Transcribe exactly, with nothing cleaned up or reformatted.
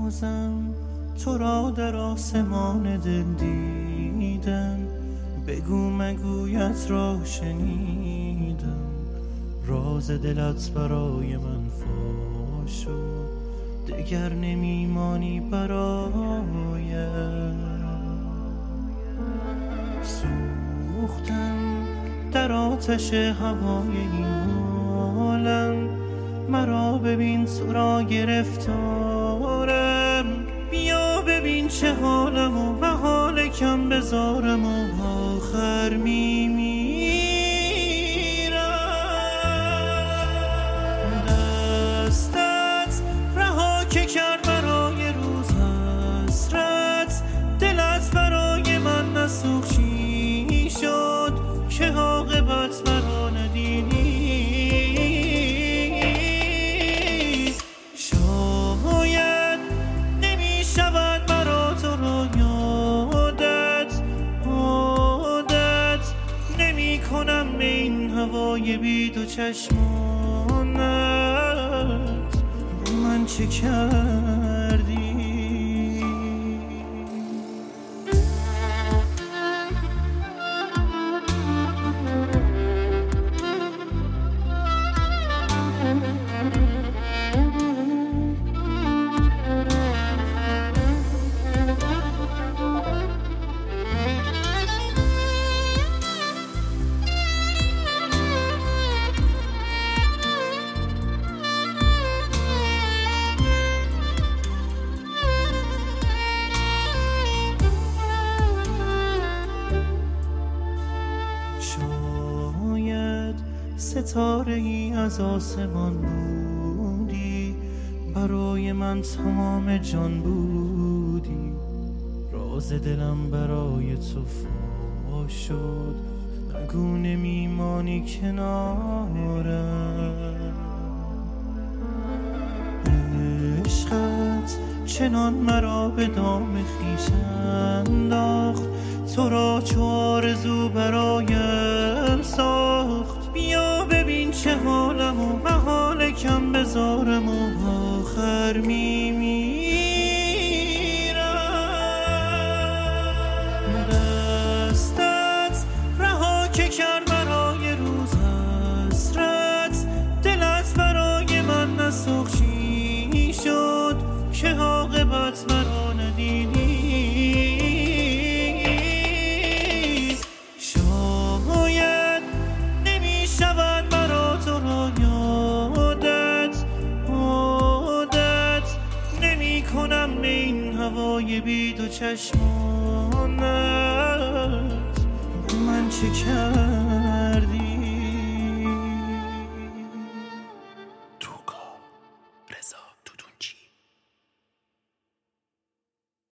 بازم تو را در آسمان دل دیدم، بگو مگویت را شنیدم، راز دلت برای من فاش شد، دگر نمیمانی برایم. سوختم در آتش هوای این عالم، مرا ببین تو را گرفتارم، بیا ببین چه حالم و به حال کم بذارم و آخر میمیرم. دستت رها که کرد برای روز حسرت، دلت برای من نسوخت چی شد که عاقبت مرا ندیدی. شاید نمی شود مرا تو را یادت، عادت نمی کنم به این هوای بی دو چشمانت، با من چه کردی؟ شاید ستاره ای از آسمان بودی، برای من تمام جان بودی، راز دلم برای تو فاش شد، نگو نمیمانی کنارم. عشقت چنان مرا به دام خویش انداخت، تو را چو آرزو برایم ساخت، بیا ببین چه حالم و به حال کم بذارم و آخر میمیرم. دستت رها که کرد برای روز حسرت، دلت برای من نسوخت چی شد که عاقبت مرا ندیدی. شاید نمی شود مرا تو را یادت، عادت نمی کنم به این هوای بی دو چشمانت، با من چه کرد؟